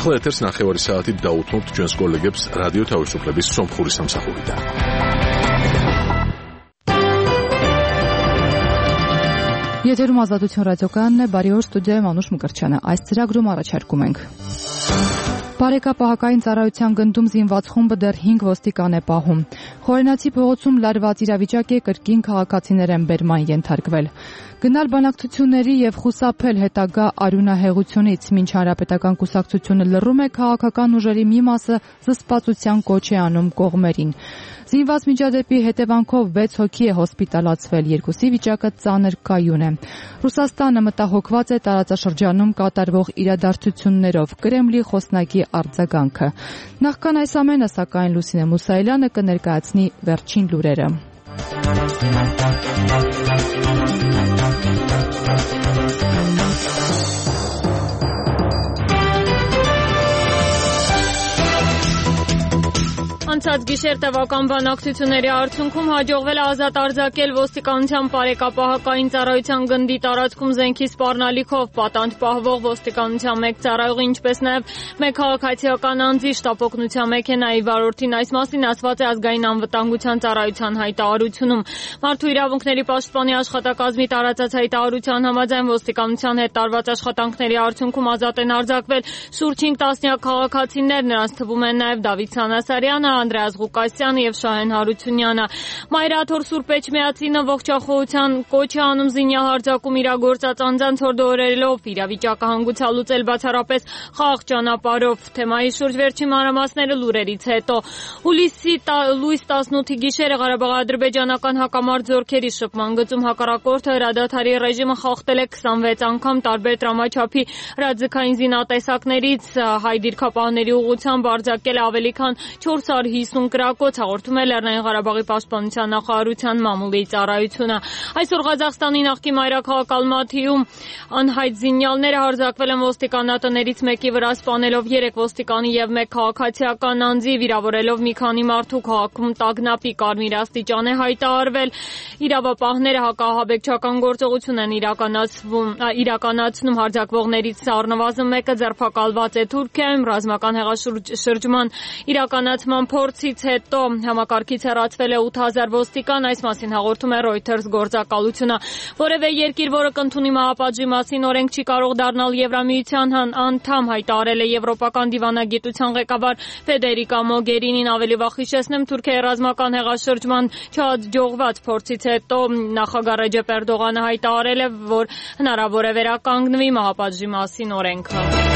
ახლა ეთერს ნახევარი საათით დაუთმობთ ჩვენს კოლეგებს რადიო თავისუფლების სომხური სამსახურიდან. Եթերում ազատություն ռադիոկայանն է, բարի օր, ստուդիայում Անուշ Մկրտչյանը։ Այս ծրագրում առաջարկում ենք. Բարեկապահական ծառայության գնդում զինված խումբը դեռ 5 ոստիկան է պահում։ Խորենացի փողոցում լարված իրավիճակ է, կրկին քաղաքացիներ են բերման ենթարկվել։ Գնալ բանակցությունների եւ խուսափել հետագա արյունահեղությունից մինչ հանրապետական կուսակցությունը լռում է, քաղաքական ուժերի մի մասը զսպվածության կոչ է անում կողմերին։ Զինված միջադեպի հետևանքով 6 հոգի է հոսպիտալացվել, 2-ի վիճակը ծանր կայուն է։ Ռուսաստանը մտահոգված է տարածաշրջանում կատարվող իրադարձություններով, Կրեմլի խոսնակի արձագանքը։ Նախքան այս ամենը, սակայն Լուսինե Մուսայելյանը կներկայացնի վերջին լուրերը։ Անցած գիշեր տևական բանակցությունների արդյունքում հաջողվել է ազատ արձակել ոստիկանության բարեկապահական ծառայության գնդի տարածքում զենքի սպառնալիքով պատանդ պահվող ոստիկանության մեկ ծառայողի, ինչպես նաև մեկ քաղաքացիական անձի շտապօգնության մեքենայի վարորդին։ Այս մասին ասված է ազգային անվտանգության ծառայության հայտարարությունում։ Մարդու իրավունքների պաշտպանի աշխատակազմի տարածած հայտարարության համաձայն ոստիկանության հետ տարված աշխատանքների արդյունքում ազատ են արձակվել շուրջ 5 տասնյակ քաղաքացիներ, նրանց թվում են նաև Դավիթ Սանասարյանը, Անդրեաս Ղուկասյանը եւ Շահեն Հարությունյանը։ Մայրաթոր Սուրբ Էջմիածինը ողջախոհության կոչ է անում զինյահարձակում իրագործած անձանց հորդորելով իրավիճակը հանգուցալուծել բացառապես խաղաղ ճանապարհով։ Թեմայի շուրջ վերջին մանրամասները լուրերից հետո։ Լույս 18-ի գիշերը Ղարաբաղ-ադրբեջանական հակամարտ զորքերի շփման գծում հակառակորդը հրադադարի ռեժիմը խախտել է 26 անգամ տարբեր տրամաչափի հրաձգային զինատեսակներից, հայ դիրքապահների ուղղությամբ արձակել ավելի քան 450 կրակոց, հաղորդում է Լեռնային Ղարաբաղի պաշտպանության նախարարության մամուլի ծառայությունը։ Այսօր Ղազախստանի նախկին մայրաքաղաք Ալմաթիում անհայտ զինյալները հարձակվել են ոստիկանատներից մեկի վրա, սպանելով 3 ոստիկանի եւ 1 քաղաքացիական անձի, վիրավորելով մի քանի մարդու։ Քաղաքում տագնապի կարմիր աստիճան է հայտարարվել։ Իրավապահները հակահաբեկչական գործողություն են իրականացնում, հարձակվողներից առնվազն մեկը ձերբակալված է Թուրքիայում։ Ռազմական հեղաշրջման իրականացման փորձից հետո համակարգից հեռացվել է 8000 ոստիկան, այս մասին հաղորդում է Reuters գործակալությունը։ Որևէ երկիր, որը կընդունի մահապատժի մասին օրենք, չի կարող դառնալ Եվրամիության անդամ, հայտարարել է եվրոպական դիվանագիտության ղեկավար Ֆեդերիկա Մոգերինին։ Ավելի վաղ հիշեցնեմ, Թուրքիայի ռազմական հեղաշրջման չհաջողված փորձից հետո նախագահ Ռեջեփ Էրդողանը հայտարարել է, որ հնարավոր է վերականգնվի մահապատժի մասին օրենքը։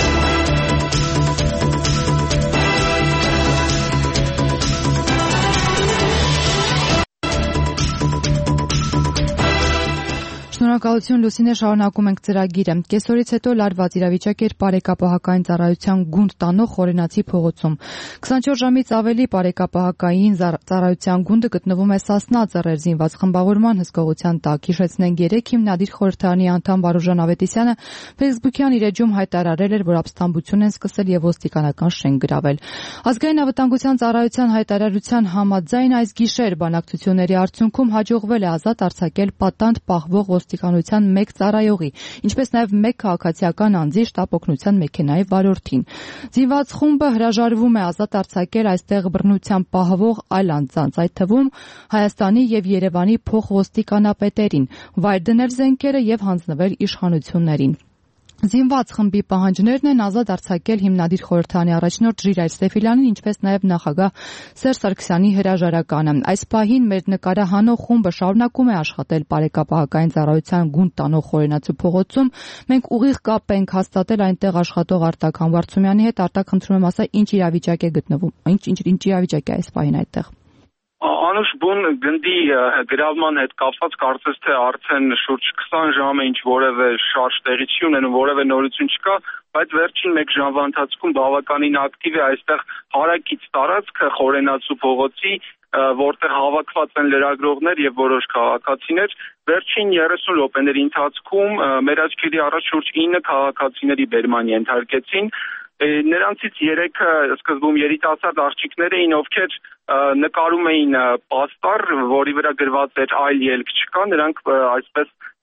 Շնորհակալություն Լուսինե, շարունակում ենք ծրագիրը։ Կեսօրից հետո լարված իրավիճակ էր բարեկապահական ծառայության գունդ տանող Խորենացի փողոցում։ 24 ժամից ավելի բարեկապահական ծառայության գունդը գտնվում է Սասնա ծռեր զինված խմբավորման հսկողության տակ։ Հիշեցնենք, 3 հիմնադիր խորհրդարանի անդամ Վարուժան Ավետիսյանը Facebook-յան իր էջում հայտարարել էր, որ ապստամբություն են սկսել եւ ոստիկանական շենք գրավել։ Ազգային անվտանգության ծառայության հայտարարության համաձայն այս գիշեր բանակցությունների արդյունքում հաջողվել է ազատ արձակել պատանդ պահվող ոստիկանության մեկ ծառայողի, ինչպես նաև մեկ քաղաքացիական անձի շտապօգնության մեքենայի վարորդին։ Զինված խումբը հրաժարվում է ազատ արձակել այստեղ բռնությամբ պահվող այլ անձանց, այդ թվում Հայաստանի եւ Երևանի փոխոստիկանապետերին, վայր դնել զենքերը եւ հանձնվել իշխանություններին։ Զինված խմբի պահանջներն են ազատ արձակել հիմնադիր խորհրդարանի առաջնորդ Ժիրայր Սեֆիլյանին, ինչպես նաև նախագահ Սերժ Սարգսյանի հրաժարականը։ Այս պահին մեր նկարահանող խումբը շարունակում է աշխատել բարեկապահական ծառայության գունդ տանող Խորենացու փողոցում։ Մենք ուղիղ կապ ենք հաստատել այնտեղ աշխատող Արտակ Համբարձումյանի հետ։ Արտակ, խնդրում եմ ասա, ինչ իրավիճակ է գտնվում, ինչ իրավիճակ է այս պահին այդտեղ։ Անուշ, բուն գնդի գրավման հետ կապված կարծես թե արդեն շուրջ 20 ժամ է ինչ որևէ շարժ տեղի չի ունենում, որևէ նորություն չկա, բայց վերջին 1 ժամվա ընթացքում բավականին ակտիվ է այստեղ հարակից տարածքը Խորենացու փողոցի, որտեղ հավաքված են լրագրողներ եւ որոշ քաղաքացիներ։ Վերջին 30 րոպեների ընթացքում մեր աչքերի առաջ շուրջ 9 քաղաքացիների բերման ենթարկեցին։ Նրանցից 3-ը սկզբում երիտասարդ աղջիկներ էին, ովքեր նկարում էին պաստառ, որի վրա գրված էր այլ ելք չկա, նրանք այսպես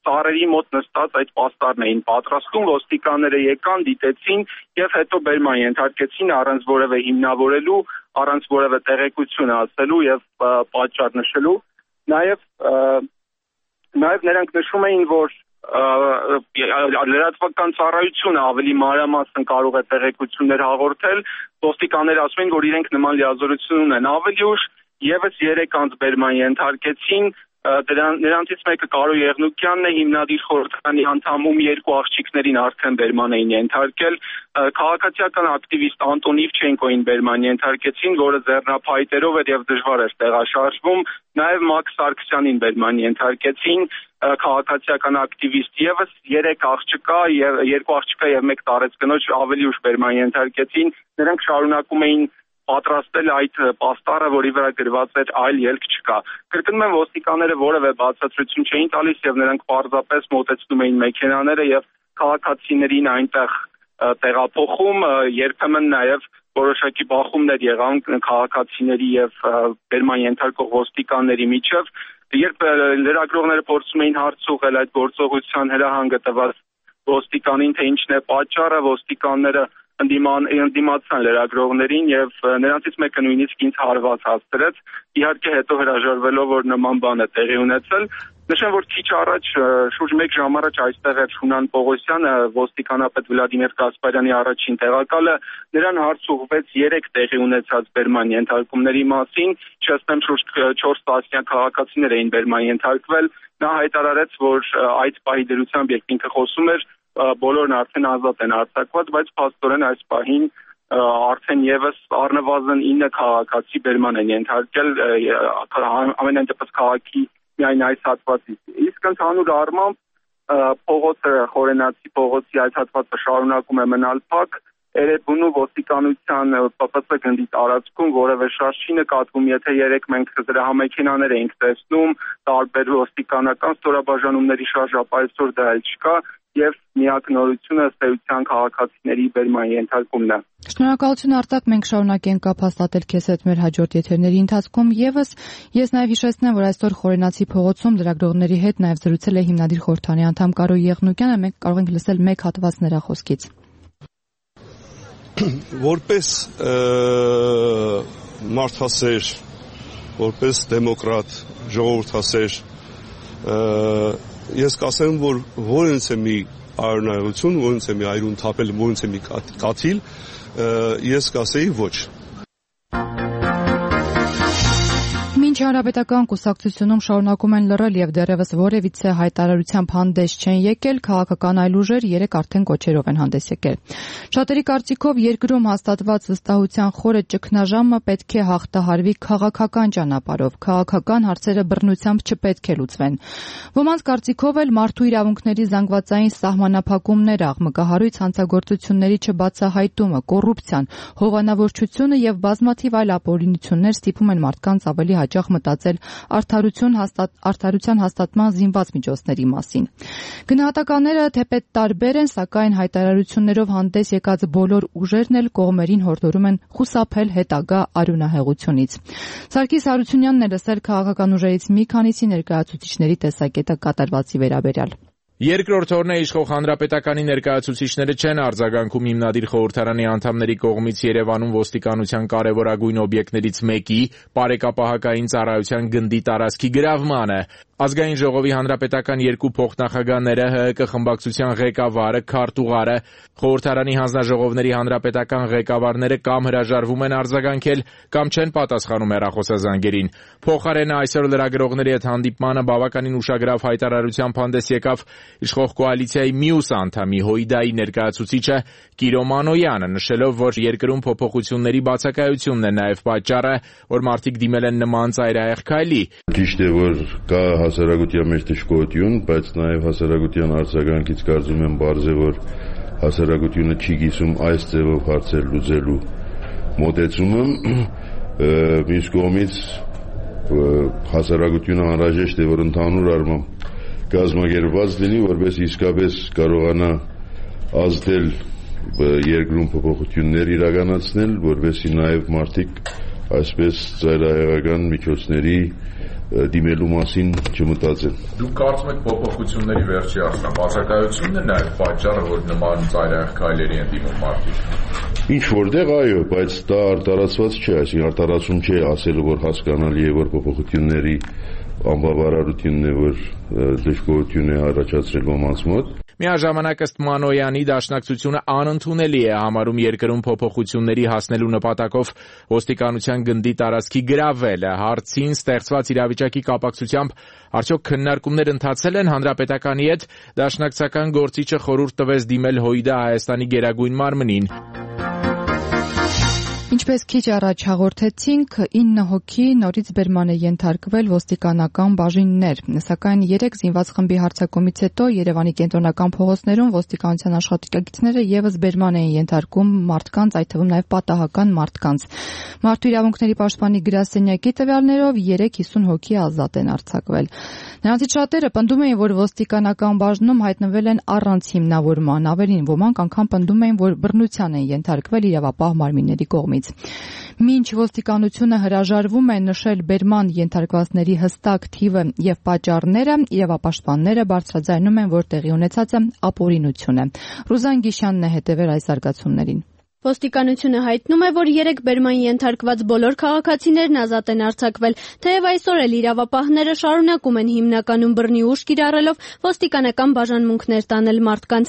ծառերի մոտ նստած այդ պաստառն էին պատրաստում, ոստիկանները եկան, դիտեցին եւ հետո բերման ենթարկեցին առանց որևէ հիմնավորելու, առանց որևէ տեղեկություն ասելու եւ պատճառ նշելու։ Նաեւ նրանք նշում էին, որ լրատվական ծառայությունը ավելի մանրամասն կարող է տեղեկություններ հաղորդել, ոստիկանները ասում են, որ իրենք նման լիազորություն ունեն։ Ավելի ուշ եւս 3 անձ բերման ենթարկեցին, նրանցից մեկը Կարո Եղնուկյանն է, հիմնադիր խորհրդարանի անդամ, ում 2 աղջիկներին արդեն բերման էին ենթարկել, քաղաքացիական ակտիվիստ Անտոն Իվչենկոին բերման ենթարկեցին, որը ձեռնափայտերով էր եւ դժվար էր տեղաշարժվում, նաեւ Մաքս Սարգսյանին բերման ենթարկեցին, քաղաքացիական ակտիվիստ եւս 3 աղջկա եւ 2 աղջկա եւ 1 տարեց կնոջ ավելի ուշ բերման ենթարկեցին, նրանք շարունակում էին պատրաստել այդ պաստառը, որի վրա գրված էր այլ ելք չկա։ Կրկնում եմ, ոստիկանները որևէ բացատրություն չէին տալիս եւ նրանք պարզապես մոտեցնում էին մեքենաները եւ քաղաքացիներին այնտեղ տեղափոխում, երբեմն նաեւ որոշակի բախումներ եղան քաղաքացիների եւ բերման ենթարկող ոստիկանների միջև, երբ լրագրողները փորձում էին հարց ուղղել այդ գործողության հրահանգը տված ոստիկանին, թե ինչն է պատճառը, ոստիկանները ընդդիմացան լրագրողներին եւ նրանցից մեկը նույնիսկ ինձ հարված հասցրեց, իհարկե հետո հրաժարվելով, որ նման բան է տեղի ունեցել։ Նշեմ, որ քիչ առաջ, շուրջ 1 ժամ առաջ այստեղ էր Շունան Պողոսյանը, ոստիկանապետ Վլադիմիր Կասպարյանի առաջին տեղակալը, նրան հարց ուղղվեց 3 տեղի ունեցած բերման ենթարկումների մասին, չասեմ շուրջ 4 տասնյակ քաղաքացիներ էին բերման ենթարկվել, նա հայտարարեց, որ այդ պահի դրությամբ երբ ինքը խոսում էր, բոլորն արդեն ազատ են արձակված, բայց փաստորեն այս պահին արդեն եւս առնվազն 9 քաղաքացի բերման են ենթարկել, ամենայն դեպս քաղաքի միայն այս հատվածից։ Իսկ ընդհանուր առմամբ փողոցը, Խորենացի փողոցի այս հատվածը շարունակում է մնալ փակ, Էրեբունու ոստիկանության ՊՊՑ գնդի տարածքում որևէ շարժ չի նկատվում, եթե երեք մենք դրամեքենաներ էինք տեսնում, տարբեր ոստիկանական ստորաբաժանումների շարժ, ապա այսօր դա էլ չկա եւ միակ նորությունը ըստ էության քաղաքացիների բերման ենթարկումն է։ Շնորհակալություն Արտակ, մենք շարունակենք կապ հաստատել քեզ հետ մեր հաջորդ եթերների ընթացքում եւս ես նաեւ հիշեցնեմ, որ այսօր Խորենացի փողոցում լրագրողների հետ նաեւ զրուցել է հիմնադիր խորհրդարանի անդամ Կարո Եղնուկյանը, մենք կարող ենք լսել մեկ հատված նրա խոսքից։ Որպես մարդասեր, որպես դեմոկրատ, ժողովրդասեր, ես կասեմ, որ որոնց է մի արնայություն, որոնց է մի այրուն թափել, որոնց է մի կաթիլ, ես կասեի ոչ։ Մինչ հանրապետական կուսակցությունում շարունակում են լռել եւ դեռևս որևիցե հայտարարությամբ հանդես չեն եկել, քաղաքական այլ ուժեր 3 արդեն կոչերով են հանդես եկել։ Շատերի կարծիքով երկրում հաստատված վստահության խորը ճգնաժամը պետք է հաղթահարվի քաղաքական ճանապարհով, քաղաքական հարցերը բռնությամբ չպետք է լուծվեն։ Ոմանց կարծիքով էլ մարդու իրավունքների զանգվածային սահմանափակումները, աղմկահարույց հանցագործությունների չբացահայտումը, կոռուպցիան, հովանավորչությունը եւ բազմաթիվ այլ ապօրինություններ ստիպում են մարդկանց ավելի հաճախ մտածել արդարության հաստատման զինված միջոցների մասին։ Գնահատականները թեպետ տարբեր են, սակայն հայտարարություններով հանդես եկած բոլոր ուժերն էլ կողմերին հորդորում են խուսափել հետագա արյունահեղությունից։ Սարգիս Հարությունյանն է լսել քաղաքական ուժերից մի քանիսի ներկայացուցիչների տեսակետը կատարվածի վերաբերյալ։ Երկրորդ օրն է իշխող հանրապետականի ներկայացուցիչները չեն արձագանքում հիմնադիր խորհրդարանի անդամների կողմից Երևանում ոստիկանության կարևորագույն օբյեկտներից մեկի պարեկապահական ծառայության գնդի տարածքի գրավմանը։ Ազգային ժողովի հանրապետական 2 փոխնախագահները, ՀՀԿ խմբակցության ղեկավարը, քարտուղարը, խորհրդարանի հանձնաժողովների հանրապետական ղեկավարները կամ հրաժարվում են արձագանքել, կամ չեն պատասխանում հեռախոսազանգերին։ Փոխարենը այսօր լրագրողների հետ հանդիպմանը բավականին ուշագրավ հայտարարությամբ հանդես եկավ իշխող կոալիցիայի մյուս անդամի ՀՅԴ-ի ներկայացուցիչը Կիրո Մանոյանը, նշելով, որ երկրում փոփոխությունների բացակայությունն է նաև պատճառը, որ մարդիկ դիմել են նման ծայրահեղ քայլի։ Ճիշտ է, որ կա հասարակության մեջ դժգոհություն, բայց նաև հասարակության արձագանքից կարծում եմ բարձ է, որ հասարակությունը չի գիսում այս ձևով հարցեր լուծելու մոտեցումը։ Մյուս կողմից հասարակությունը անհրաժեշտ է, որ ընդհանուր առմամբ կազմակերպված լինի, որպես իսկապես կարողանա ազդել երկրում փոփոխություններ իրականացնել, որպեսզի նաև մարդիկ այսպես ծայրահեղական միջոցների դիմելու մասին չմտածեն։ Դուք կարծում եք փոփոխությունների վերջի բացակայությունն է նաև պատճառը, որ նման ծայրահեղ քայլերի են դիմում մարդիկ։ Ինչ որտեղ այո, բայց դա արտարացված չէ, այսինքն արտարացում չէ ասելու, որ հասկանալի է, որ փոփոխությունների անբավարարությունն է, որ դժգոհություն է առաջացրել ոմանց մոտ։ Միաժամանակ ըստ Մանոյանի դաշնակցությունը անընդունելի է համարում երկրում փոփոխությունների հասնելու նպատակով ոստիկանության գնդի տարածքի գրավելը։ Հարցին ստեղծված իրավիճակի կապակցությամբ արդյոք քննարկումներ ընթացել են հանրապետականի հետ, դաշնակցական գործիչը խորհուրդ տվեց դիմել ՀՅԴ Հայաստանի գերագույն մարմնին։ Ինչպես քիչ առաջ հաղորդեցինք, 9 հոգի նորից բերման է ենթարկվել ոստիկանական բաժիններ, սակայն 3 զինված խմբի հարձակումից հետո Երևանի կենտրոնական փողոցներում ոստիկանության աշխատակիցները եւս բերման էին ենթարկում մարդկանց, այդ թվում նաեւ պատահական մարդկանց։ Մարդու իրավունքների պաշտպանի գրասենյակի տվյալներով 350 հոգի ազատ են արձակվել։ Նրանցից շատերը պնդում էին, որ ոստիկանական բաժնում հայտնվել են առանց հիմնավորման, ավելին ոմանք անգամ պնդում էին, որ բռնության են ենթարկվել իրավապահ մարմինների կողմից։ Մինչ ոստիկանությունը հրաժարվում է նշել բերման ենթարկվածների հստակ թիվը եւ պատճառները, իրավապաշտպանները բարձրաձայնում են, որ տեղի ունեցածը ապօրինություն է։ Ռուզան Գիշյանն է հետևել այս զարգացումներին։ Ոստիկանությունը հայտնում է, որ 3 բերման ենթարկված բոլոր քաղաքացիներն ազատ են արձակվել, թեև այսօր էլ իրավապահները շարունակում են հիմնականում բռնի ուժ կիրառելով ոստիկանական բաժանմունքներ տանել մարդկանց։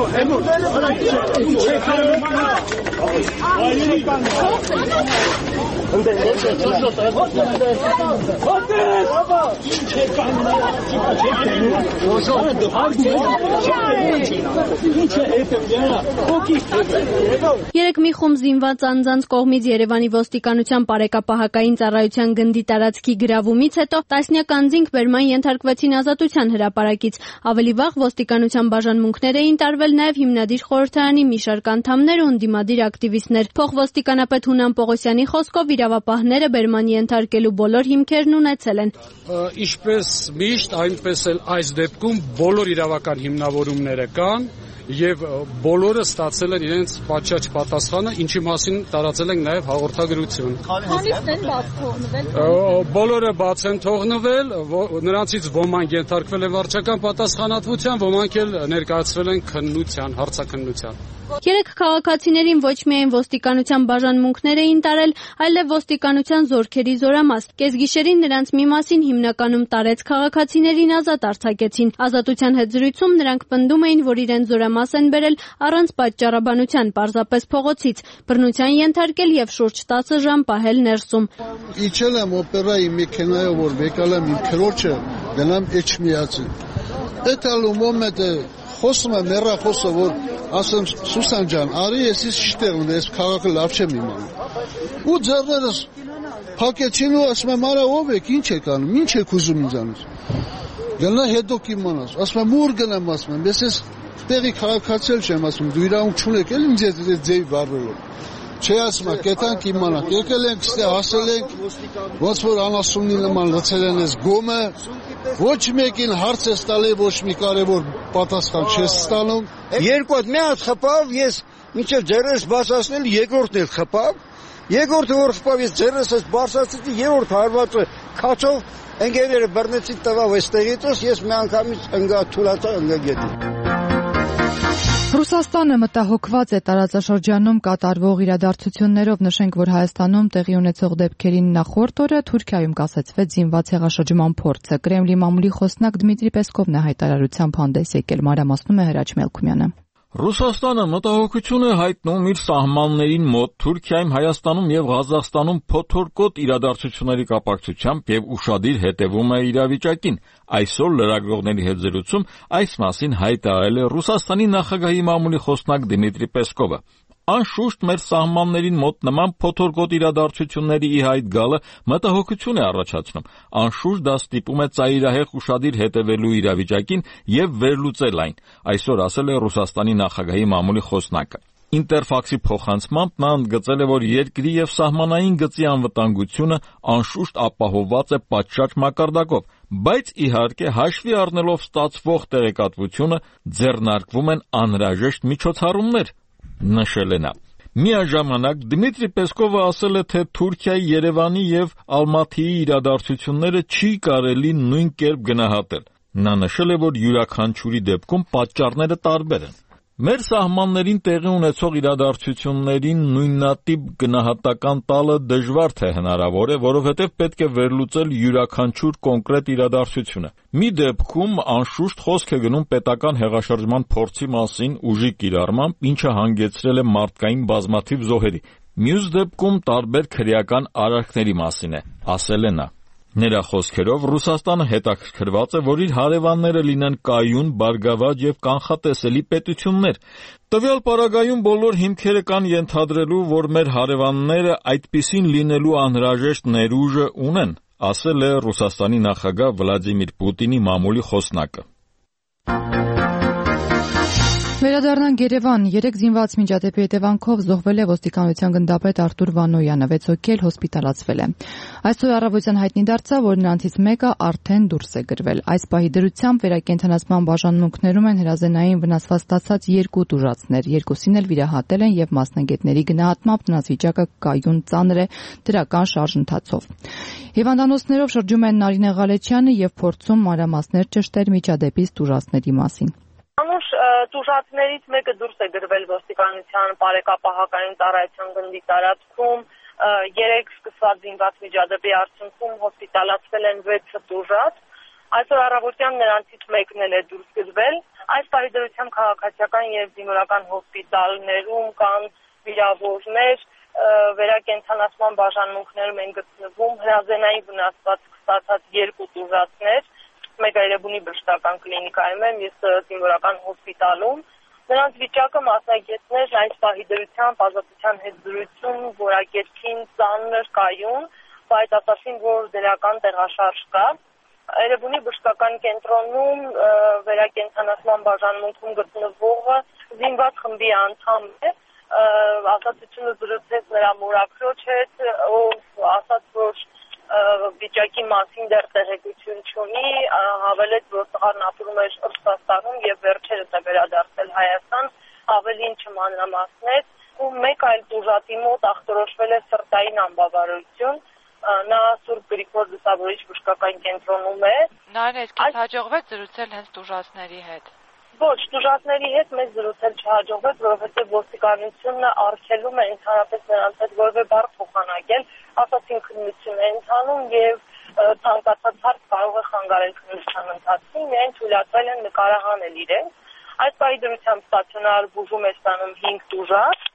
Երեք մի խումբ զինված անձանց կողմից Երևանի ոստիկանության պարեկապահական ծառայության գնդի տարածքի գրավումից հետո տասնյակ անձինք բերման ենթարկվեցին Ազատության հրապարակից։ Ավելի վաղ ոստիկանության բաժանմունքներ էին տարվել նաև հիմնադիր խորհրդարանի մի շարք անդամներ ու ընդդիմադիր ակտիվիստներ։ Փոխոստիկանապետ Հունան Պողոսյանի խոսքով իրավապահները բերման ենթարկելու բոլոր հիմքերն ունեցել են։ Ինչպես միշտ, այնպես էլ այս դեպքում բոլոր իրավական հիմնավորումները կան եւ բոլորը ստացել են իրենց պատշաճ պատասխանը, ինչի մասին տարածել ենք նաեւ հաղորդագրություն։ Քանիսն են բաց թողնվել։ Բոլորը բաց են թողնվել, նրանցից ոմանք ենթարկվել են վարչական պատասխանատվության, ոմանք էլ ներկայացվել են քննության, հարցաքննության։ Երեք քաղաքացիներին ոչ միայն ոստիկանության բաժանմունքներ էին տարել, այլև ոստիկանության զորքերի զորամաս։ Կեսգիշերին նրանց մի մասին հիմնականում տարեց քաղաքացիներին ազատ արձակեցին։ Ազատության հետ զրույցում նրանք պնդում էին, որ իրենց զորամաս են բերել առանց պատճառաբանության, պարզապես փողոցից, բռնության ենթարկել եւ շուրջ 10 ժամ պահել ներսում։ Իջել եմ օպերայի մեքենայով, որ եկալ եմ իմ քրոջը, գնամ Էչմիածին։ Այդ մոմենտը խոսում եմ հեռախոսը, որ ասեմ Սուսան ջան, արի ես շտեղն ես քաղաքը լավ չեմ իմանում։ Ու ձեռներս փակեցին ու ասում եմ արա ով եք, ինչ եք անում, ինչ եք ուզում ինձանից։ Գնա հետո կիմանաս, ասում եմ ուր գնամ, ասում եմ, ես տեղի քաղաքացել չեմ, ասում դու իրավունք չունեք, էլ ինձ ձեի վարվելու։ Չէ ասում եմ, կետանք իմանանք, եկել ենք, ստե հասել ենք, ոնց որ անասունի նման լցել են ես գոմը, ոչ մեկին հարց ես տալի, ոչ մի կարևոր պատասխան չես ստանում։ Երկու հատ մի հատ խփավ, ես մինչև ձեռս բացացնել երկրորդն էլ խփավ, երկրորդը որ խփավ, ես ձեռս բացացրի, երրորդ հարվածը քացով ընկերները բռնեցին տվավ այստեղից, ես մի անգամից ընկա թուլացա ընկա գետի։ Ռուսաստանը մտահոգված է տարածաշրջանում կատարվող իրադարձություններով, նշենք, որ Հայաստանում տեղի ունեցող դեպքերին նախորդ օրը Թուրքիայում կասեցվեց զինված հեղաշրջման փորձը։ Կրեմլի մամուլի խոսնակ Դմիտրի Պեսկովն է հայտարարությամբ հանդես եկել, մանրամասնում է Հրաչ Մելքումյանը։ Ռուսաստանը մտահոգություն է հայտնում իր սահմաններին մոտ Թուրքիայում, Հայաստանում եւ Ղազախստանում փոթորկոտ իրադարձությունների կապակցությամբ եւ ուշադիր հետևում է իրավիճակին։ Այսօր լրագրողների հետ զրույցում այս մասին հայտարարել է Ռուսաստանի նախագահի մամուլի խոսնակ Դմիտրի Պեսկովը։ Անշուշտ մեր սահմաններին մոտ նման փոթորկոտ իրադարձությունների ի հայտ գալը մտահոգություն է առաջացնում։ Անշուշտ դա ստիպում է ծայրահեղ ուշադիր հետևելու իրավիճակին եւ վերլուծել այն, այսօր ասել է Ռուսաստանի նախագահի մամուլի խոսնակը։ Ինտերֆաքսի փոխանցմամբ նա ընդգծել է, որ երկրի եւ սահմանային գծի անվտանգությունը անշուշտ ապահովված է պատշաճ մակարդակով, բայց իհարկե հաշվի առնելով ստացվող տեղեկատվությունը ձեռնարկվում են անհրաժեշտ միջոցառումներ, նշել է նա։ Միաժամանակ Դմիտրի Պեսկովը ասել է, թե Թուրքիայի, Երևանի եւ Ալմաթիի իրադարձությունները չի կարելի նույն կերպ գնահատել։ Նա նշել է, որ յուրաքանչյուրի դեպքում պատճառները տարբեր են։ Մեր սահմաններին տեղի ունեցող իրադարձություններին նույնատիպ գնահատական տալը դժվար թե հնարավոր է, որովհետև պետք է վերլուծել յուրաքանչյուր կոնկրետ իրադարձությունը։ Մի դեպքում անշուշտ խոսք է գնում պետական հեղաշրջման փորձի մասին ուժի կիրառմամբ, ինչը հանգեցրել է մարդկային բազմաթիվ զոհերի։ Մյուս դեպքում տարբեր քրեական արարքների մասին է, ասել է նա։ Նրա խոսքերով Ռուսաստանը հետաքրքրված է, որ իր հարևանները լինեն կայուն, բարգավաճ եւ կանխատեսելի պետություններ։ Տվյալ պարագայում բոլոր հիմքերը կան ենթադրելու, որ մեր հարևանները այդպիսին լինելու անհրաժեշտ ներուժը ունեն, ասել է Ռուսաստանի նախագահ Վլադիմիր Պուտինի մամուլի խոսնակը։ Վերադառնանք Երևան։ 3 զինված միջադեպի հետևանքով զոհվել է ոստիկանության գնդապետ Արտուր Վանոյանը, 6 հոգի էլ հոսպիտալացվել է։ Այսօր առավոտյան հայտնի դարձավ, որ նրանցից մեկը արդեն դուրս է գրվել։ Այս պահի դրությամբ վերակենդանացման բաժանմունքներում են հրազենային վնասված ստացած 2 տուժածներ, 2-ին էլ վիրահատել են եւ մասնագետների գնահատմամբ նրանց վիճակը կայուն ծանր է դրական շարժընթացով։ Հիվանդանոցներով շրջում են Նարինե Ղալեչյանը եւ փորձում մանրամասներ ճշտել միջադեպից տուժածների մասին։ Անուշ տուժածներից մեկը դուրս է գրվել ոստիկանության բարեկապահական ծառայության գնդի տարածքում, 3 սկսված զինված միջադեպի արդյունքում հոսպիտալացվել են 6 տուժած, այսօր առավոտյան նրանցից մեկն էլ է դուրս գրվել, այս պահի դրությամբ քաղաքացիական եւ զինվորական հոսպիտալներում կան վիրավորներ, վերակենդանացման բաժանմունքներում են գտնվում հրազենային վնասված ստացած 2 տուժածներ, մեկը Երևանի բժշկական կլինիկայում է, մյուսը զինվորական հոսպիտալում։ Նրանց վիճակը մասնագետներ այս պահի դրությամբ ազատության հետ զրույցում որակեցին ծանր կայուն, բայց ասացին, որ դրական տեղաշարժ կա։ Երևանի բժշկական կենտրոնում վերակենդանացման բաժանմունքում գտնվողը զինված խմբի անդամ է, ազատությունը զրուցեց նրա մորաքրոջ հետ, ով ասաց, որ վիճակի մասին դեռ տեղեկություն չունի, հավելեց, որ տղան ապրում էր Ռուսաստանում եւ վերջերս է վերադարձել Հայաստան, ավելին չմանրամասնեց, ու մեկ այլ տուժածի մոտ ախտորոշվել է սրտային անբավարարություն, նա Սուրբ Գրիգոր Լուսավորիչ բժշկական կենտրոնում է։ Նարինե, իսկ հաջողվեց զրուցել հենց տուժածների հետ։ Ոչ, տուժածների հետ մեզ զրուցել չհաջողվեց, որովհետև ոստիկանությունը արգելում է ընդհանրապես նրանց հետ որևէ բառ փոխանակել, ասացին քննություն է ընթանում եւ ցանկացած հարց կարող է խանգարել քննության ընթացքին, միայն թույլատրել են նկարահանել իրենց։ Այս պահի դրությամբ ստացիոնար բուժում է ստանում 5 տուժած,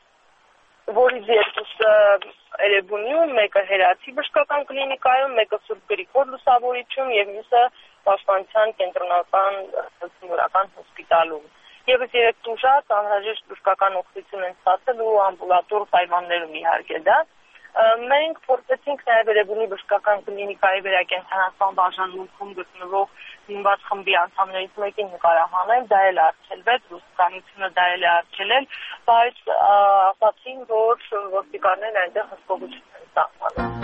որից 2-ը Երևանում, մեկը Հերաթի բժշկական կլինիկայում, մեկը Սուրբ Գրիգոր Լուսավորիչում եւ մյուսը Պաշտպանության կենտրոնական զինվորական հոսպիտալում։ Եվս 3 տուժած անհրաժեշտ բժշկական օգնություն են ստացել ու ամբուլատոր պայմաններում իհարկե դա։ Մենք փորձեցինք նաև Երևանի բժշկական կլինիկայի վերակենդանացման բաժանմունքում գտնվող զինված խմբի անդամներից մեկին նկարահանել, դա էլ արգելվեց, ոստիկանությունը դա էլ է արգելել, բայց ասացին, որ ոստիկաններն այնտեղ հսկողություն են սահմանում։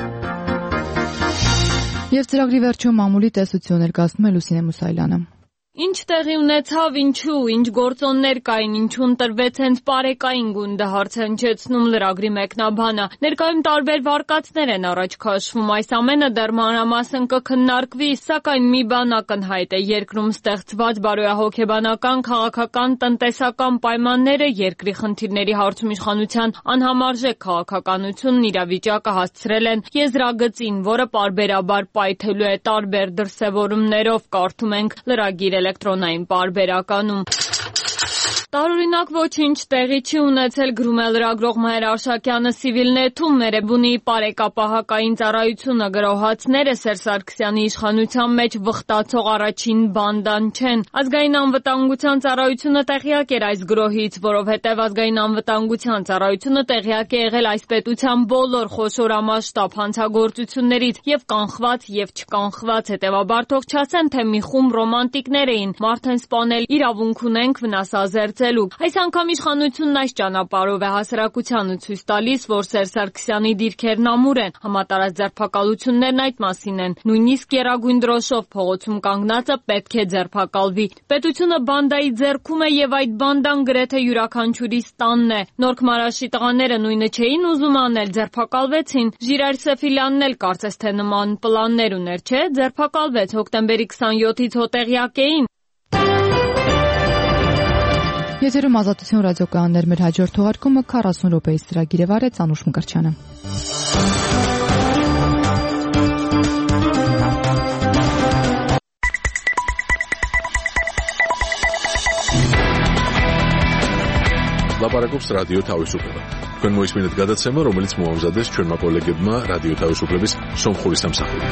Եվ ծրագրի վերջում մամուլի տեսություն ներկայացնում է Լուսինե Մուսայելյանը։ Ինչ տեղի ունեցավ, ինչու, ինչ գործոններ կային, ինչու ընտրվեց հենց պարեկային գունդը, հարց է հնչեցնում լրագրի մեկնաբանը։ Ներկայում տարբեր վարկածներ են առաջ քաշվում, այս ամենը դեռ մանրամասն կքննարկվի, սակայն մի բան ակնհայտ է՝ երկրում ստեղծված բարոյահոգեբանական, քաղաքական, տնտեսական պայմանները երկրի խնդիրների հարցում իշխանության անհամարժեք քաղաքականությունն իրավիճակը հասցրել են եզրագծին, որը պարբերաբար պայթելու է տարբեր դրսևորումներով, կարդում ենք լրագիր էլեկտրոնային պարբերականում։ Տարօրինակ ոչինչ տեղի չի ունեցել, գրում է լրագրող Մհեր Արշակյանը Civilnet-ում, Էրեբունիի պարեկապահակային ծառայությունը գրոհածները Սերժ Սարգսյանի իշխանության մեջ վխտացող առաջին բանդան չեն։ Ազգային անվտանգության ծառայությունը տեղյակ էր այս գրոհից, որովհետև ազգային անվտանգության ծառայությունը տեղյակ է եղել այս պետության բոլոր խոշորամասշտաբ հանցագործություններից եւ կանխված եւ չկանխված, հետեւաբար թող չասեն, թե մի խումբ ռոմանտիկներ էին, մարդ են սպանել, իրավունք ունենք վնասազերծ ստեղծելու։ Այս անգամ իշխանությունն այս ճանապարհով է հասարակությանը ցույց տալիս, որ Սերժ Սարգսյանի դիրքերն ամուր են։ Համատարած ձերբակալություններն այդ մասին են։ Նույնիսկ Գերագույն դրոշով փողոցում կանգնածը պետք է ձերբակալվի։ Պետությունը բանդայի ձեռքում է եւ այդ բանդան գրեթե յուրաքանչյուրիս տանն է։ Նորք Մարաշի տղաները նույնը չէին ուզում անել, ձերբակալվեցին։ Ժիրայր Սեֆիլյանն էլ կարծես թե նման պլաններ ուներ, չէ՞, ձերբակալվեց հոկտեմբերի 27-ից հոտեղյակ էին։ Եթերում Ազատություն ռադիոկայաններ, մեր հաջորդ թողարկումը 40 րոպեից ծրագիր է վարեց Անուշ Մկրտչյանը։ Լապարակობს ռադիո თავისუფლება. Თქვენ მოისმინეთ გადაცემა, რომელიც მოამზადეს ჩვენმა კოლეგებმა რადიო თავისუფლების სომხური სამსახურით.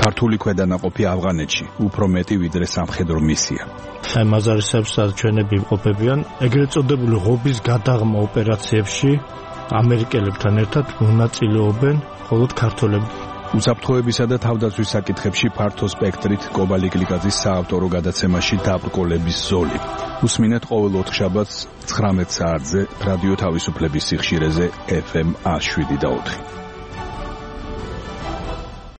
ქართული ქვედანაყოფი ავღანეთში უფრო მეტი ვიდრე სამხედრო მისია. აი მაზარისებსაც ჩვენები იმყოფებიან ეგრეთ წოდებული ღობის გადაღმა ოპერაციებში ამერიკელებთან ერთად მონაწილეობენ მხოლოდ ქართველები. უსაფრთხოებისა და თავდაცვის საკითხებში ფართო სპექტრით კობალი კლიკაძის საავტორო გადაცემაში დაბრკოლების ზოლი. უსმინეთ ყოველ ოთხშაბათს 19 საათზე რადიო თავისუფლების სიხშირეზე FM 107 და 4.